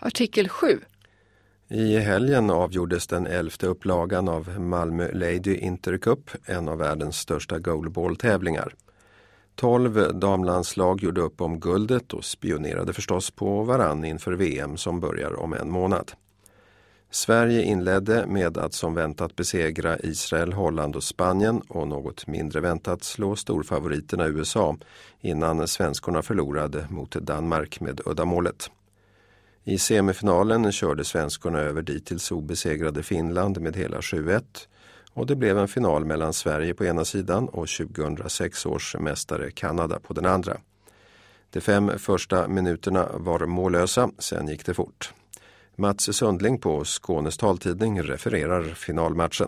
Artikel 7. I helgen avgjordes den 11:e upplagan av Malmö Lady Intercup, en av världens största goalball-tävlingar. 12 damlandslag gjorde upp om guldet och spionerade förstås på varann inför VM som börjar om en månad. Sverige inledde med att som väntat besegra Israel, Holland och Spanien och något mindre väntat slå storfavoriterna USA innan svenskorna förlorade mot Danmark med uddamålet. I semifinalen körde svenskorna över dittills obesegrade Finland med hela 7-1 och det blev en final mellan Sverige på ena sidan och 2006 års mästare Kanada på den andra. De 5 första minuterna var mållösa, sen gick det fort. Mats Sundling på Skånes taltidning refererar finalmatchen.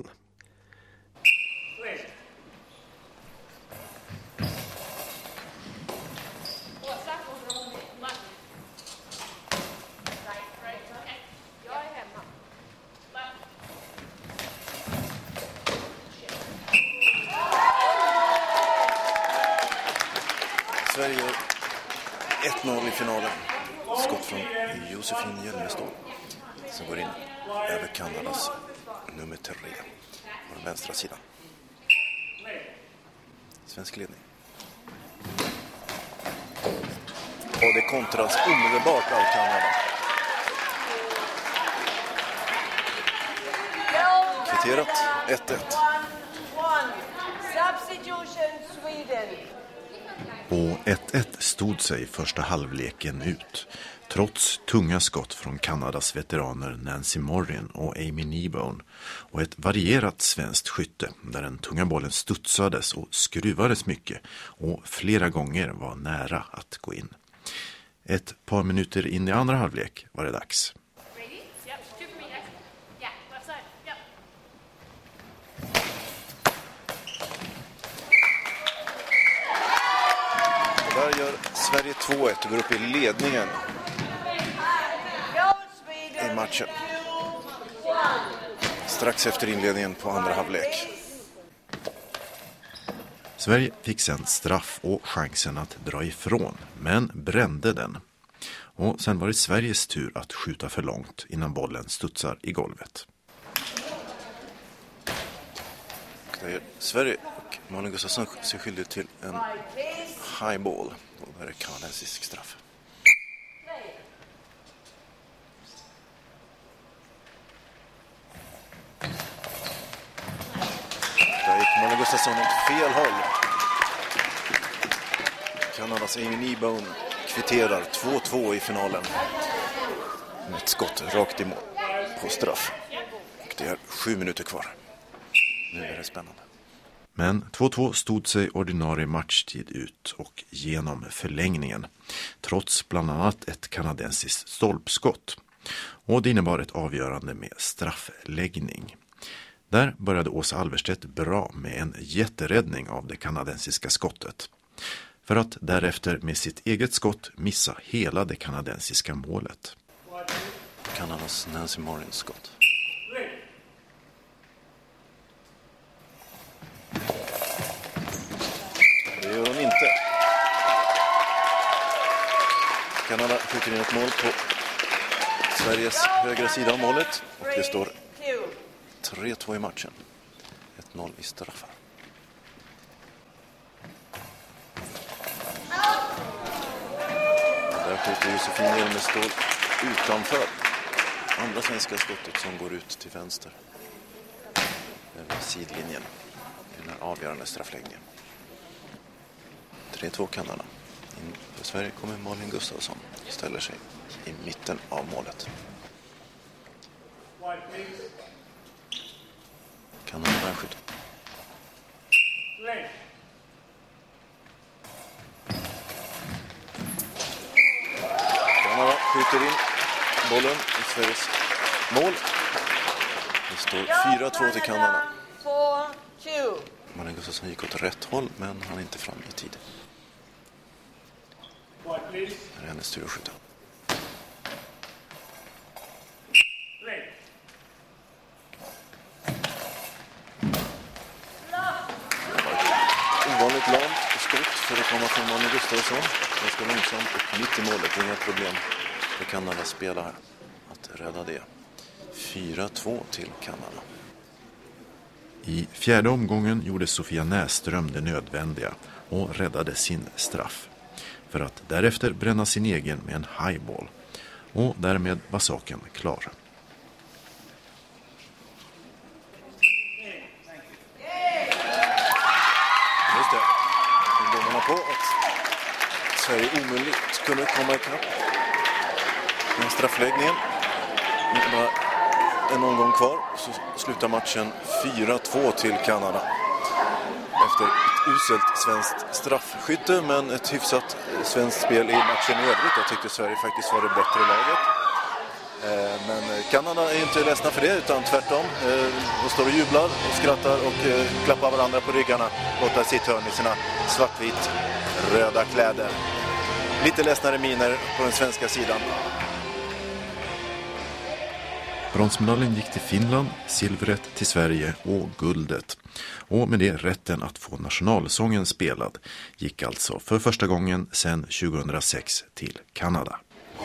Sverige 1-0 i finalen. Skott från Josefin Hjelmestål som går in över Kanadas nummer 3 på den vänstra sidan. Svensk ledning. Och det kontras omedelbart av Kanada. Kvitterat 1-1. Och 1-1 stod sig första halvleken ut, trots tunga skott från Kanadas veteraner Nancy Morgan och Amy Kneebone och ett varierat svenskt skytte där den tunga bollen studsades och skruvades mycket och flera gånger var nära att gå in. Ett par minuter in i andra halvlek var det dags. Där gör Sverige 2-1 och går upp i ledningen i matchen. Strax efter inledningen på andra halvlek. Sverige fick sen straff och chansen att dra ifrån, men brände den. Och sen var det Sveriges tur att skjuta för långt innan bollen studsar i golvet. Där gör Sverige och Malin Gustafsson sig skyldig till en highball. Och där är kanadensisk straff. Där gick Malin Gustafsson åt fel håll. Kanadas Amy Kneebone kvitterar 2-2 i finalen. Med ett skott rakt i mål på straff. Och det är 7 minuter kvar. Nu är det spännande. Men 2-2 stod sig ordinarie matchtid ut och genom förlängningen, trots bland annat ett kanadensiskt stolpskott. Och det innebar ett avgörande med straffläggning. Där började Åsa Alverstedt bra med en jätteräddning av det kanadensiska skottet. För att därefter med sitt eget skott missa hela det kanadensiska målet. Kanadas Nancy Morgan skott. Det gör hon inte. Kanada skjuter in ett mål på Sveriges högra sida av målet. Och det står 3-2 i matchen. 1-0 i straffar. Där skjuter Josefin Hjelmestål utanför. Andra svenska skottet som går ut till vänster. Över sidlinjen. Den här avgörande straffläggningen. 3-2 Kanada. In för Sverige kommer Malin Gustafsson. Ställer sig i mitten av målet. Kanada skjuter. Kanada skjuter in bollen i Sveriges mål. Det står 4-2 till Kanada. Malin Gustafsson gick åt rätt håll, men han är inte fram i tid. Det är hennes tur att skjuta. Ovanligt långt skott för att komma från Malin Gustafsson. Det ska långsamt och mitt i målet. Det är inga problem för Kanada spela här. att rädda det. 4-2 till Kanada. I fjärde omgången gjorde Sofia Näsström det nödvändiga och räddade sin straff. För att därefter bränna sin egen med en highball. Och därmed var saken klar. Just det. Domarna på att Sverige omöjligt kunde komma ikapp med straffläggningen. Nu är bara en omgång kvar så slutar matchen 4-2 till Kanada. Efter ett uselt svenskt straffskytte men ett hyfsat svenskt spel i matchen i övrigt. Jag tyckte Sverige faktiskt var det bättre laget. Men Kanada är ju inte ledsna för det utan tvärtom. De står och jublar och skrattar och klappar varandra på ryggarna borta i sitt hörn i sina svartvit röda kläder. Lite ledsnare miner på den svenska sidan. Bronsmedaljen gick till Finland, silvret till Sverige och guldet. Och med det rätten att få nationalsången spelad gick alltså för första gången sedan 2006 till Kanada.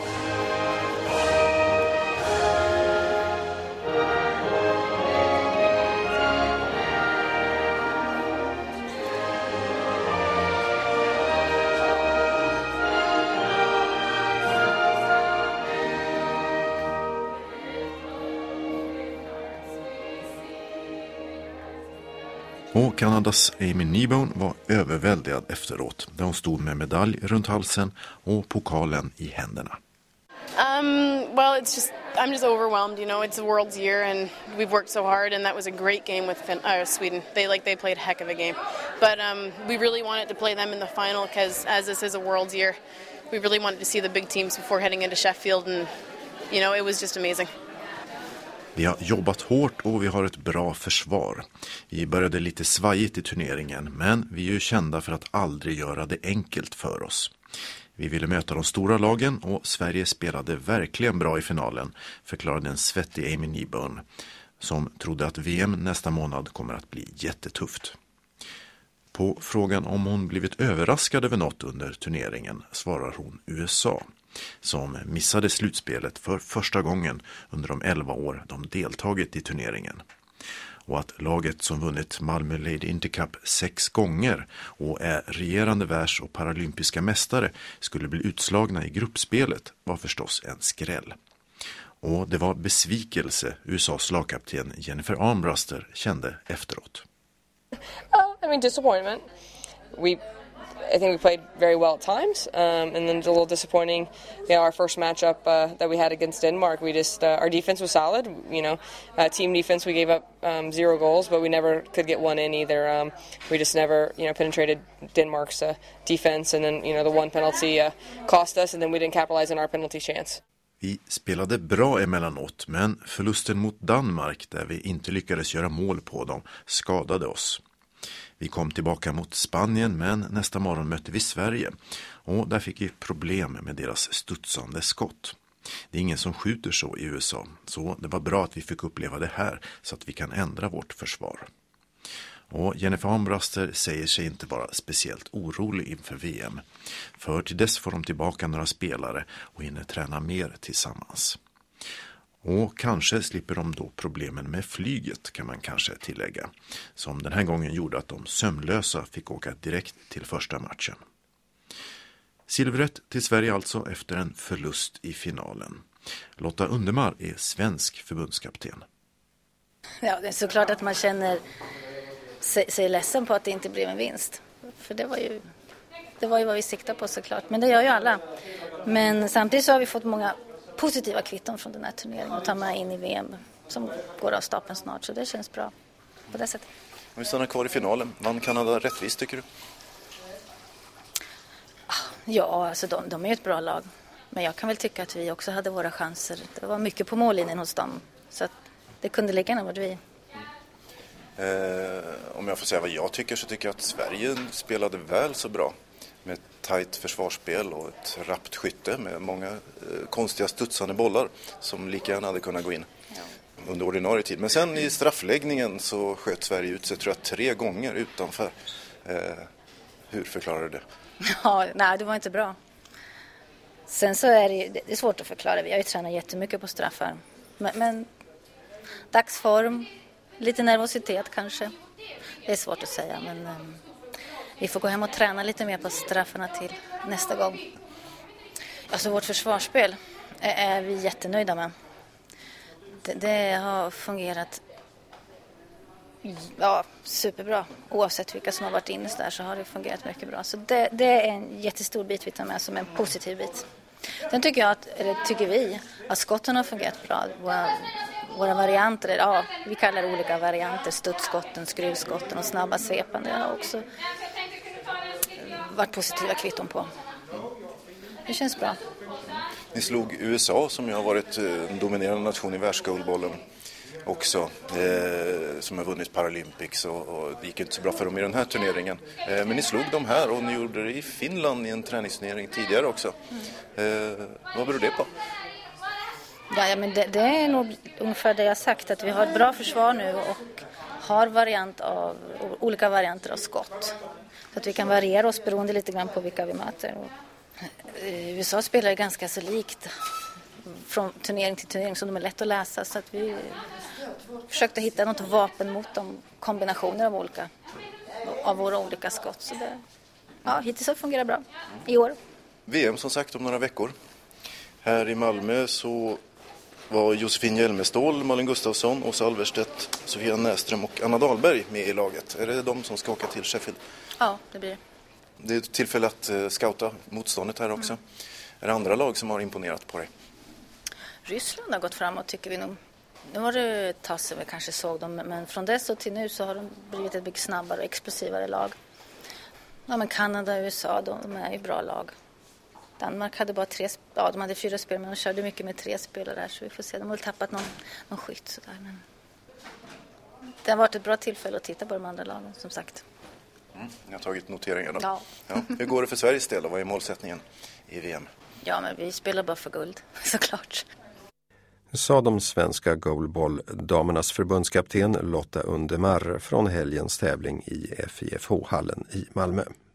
Och Kanadas Amy Kneebone var överväldigad efteråt där hon stod med medalj runt halsen och pokalen i händerna. Well, I'm just overwhelmed, you know, it's a World's year and we've worked so hard and that was a great game with Sweden. They played a heck of a game. But we really wanted to play them in the final because as this is a World's year, we really wanted to see the big teams before heading into Sheffield and, you know, it was just amazing. Vi har jobbat hårt och vi har ett bra försvar. Vi började lite svajigt i turneringen, men vi är ju kända för att aldrig göra det enkelt för oss. Vi ville möta de stora lagen och Sverige spelade verkligen bra i finalen, förklarade en svettig Amy Kneebone, som trodde att VM nästa månad kommer att bli jättetufft. På frågan om hon blivit överraskad över något under turneringen svarar hon USA, som missade slutspelet för första gången under de 11 år de deltagit i turneringen. Och att laget som vunnit Malmö Lady Intercup 6 gånger och är regerande världs- och paralympiska mästare skulle bli utslagna i gruppspelet var förstås en skräll. Och det var besvikelse USAs lagkapten Jennifer Armbruster kände efteråt. Disappointment. I think we played very well at times, and then it's a little disappointing. Our first matchup that we had against Denmark, we just our defense was solid. Team defense, we gave up 0 goals, but we never could get one in either. We just never, penetrated Denmark's defense, and then the one penalty cost us, and then we didn't capitalize on our penalty chance. Vi spelade bra emellanåt, men förlusten mot Danmark, där vi inte lyckades göra mål på dem, skadade oss. Vi kom tillbaka mot Spanien, men nästa morgon mötte vi Sverige och där fick vi problem med deras studsande skott. Det är ingen som skjuter så i USA, så det var bra att vi fick uppleva det här så att vi kan ändra vårt försvar. Och Jennifer Armbruster säger sig inte vara speciellt orolig inför VM, för till dess får de tillbaka några spelare och hinner träna mer tillsammans. Och kanske slipper de då problemen med flyget, kan man kanske tillägga, som den här gången gjorde att de sömnlösa fick åka direkt till första matchen. Silvret till Sverige alltså efter en förlust i finalen. Lotta Undermar är svensk förbundskapten. Ja, det är såklart att man känner sig ledsen på att det inte blev en vinst. För det var ju vad vi siktade på såklart, men det gör ju alla. Men samtidigt så har vi fått många positiva kvitton från den här turneringen och ta med in i VM som går av stapeln snart, så det känns bra på det sättet. Vi stannar kvar i finalen. Vann Kanada rättvist, tycker du? Ja, alltså de är ju ett bra lag. Men jag kan väl tycka att vi också hade våra chanser. Det var mycket på mållinjen hos dem, så att det kunde ligga när vi. Om jag får säga vad jag tycker, så tycker jag att Sverige spelade väl så bra. Med ett tajt försvarsspel och ett rappt skytte med många konstiga studsande bollar som lika gärna hade kunnat gå in under ordinarie tid. Men sen i straffläggningen så sköt Sverige ut sig, tror jag, 3 gånger utanför. Hur förklarar du det? Ja, nej, det var inte bra. Sen så är det är svårt att förklara. Vi har ju tränat jättemycket på straffar. Men dagsform, lite nervositet kanske. Det är svårt att säga, men vi får gå hem och träna lite mer på straffarna till nästa gång. Alltså vårt försvarsspel är vi jättenöjda med. Det har fungerat superbra. Oavsett vilka som har varit inne där så har det fungerat mycket bra. Så det är en jättestor bit vi tar med som en positiv bit. Sen tycker vi att skotten har fungerat bra. Våra varianter, vi kallar det olika varianter. Studsskotten, skruvskotten och snabba svepande har också varit positiva kvitton på. Det känns bra. Ni slog USA som ju har varit en dominerande nation i världsgoalbollen också, som har vunnit Paralympics och det gick inte så bra för dem i den här turneringen. Men ni slog dem här och ni gjorde det i Finland i en träningsturnering tidigare också. Vad beror det på? Ja, men det är nog ungefär det jag sagt, att vi har ett bra försvar nu och har olika varianter av skott. Så att vi kan variera oss beroende lite grann på vilka vi möter. USA spelar ganska så likt från turnering till turnering, så de är lätt att läsa, så att vi försökte hitta något vapen mot de kombinationer av våra olika skott. Så hittills har det fungerat bra i år. VM som sagt om några veckor. Här i Malmö så var Josefin Hjelmestål, Malin Gustafsson, Åsa Alverstedt, Sofia Näström och Anna Dahlberg med i laget. Är det de som ska åka till Sheffield? Ja, det blir det. Det är ett tillfälle att scouta motståndet här också. Är det andra lag som har imponerat på dig? Ryssland har gått framåt, tycker vi nog. Nu var det ett tag sedan vi kanske såg dem, men från dess och till nu så har de blivit ett mycket snabbare och explosivare lag. Ja, men Kanada och USA, de är ju bra lag. Danmark hade bara 4 spel, men de körde mycket med 3 spelare där, så vi får se. De har tappat någon skytt sådär, men det har varit ett bra tillfälle att titta på de andra lagen, som sagt. Jag har tagit noteringarna. Ja. Hur går det för Sveriges del och vad är målsättningen i VM? Ja, men vi spelar bara för guld, såklart. Sa de svenska goalball-damernas förbundskapten Lotta Undermar från helgens tävling i FIFH-hallen i Malmö.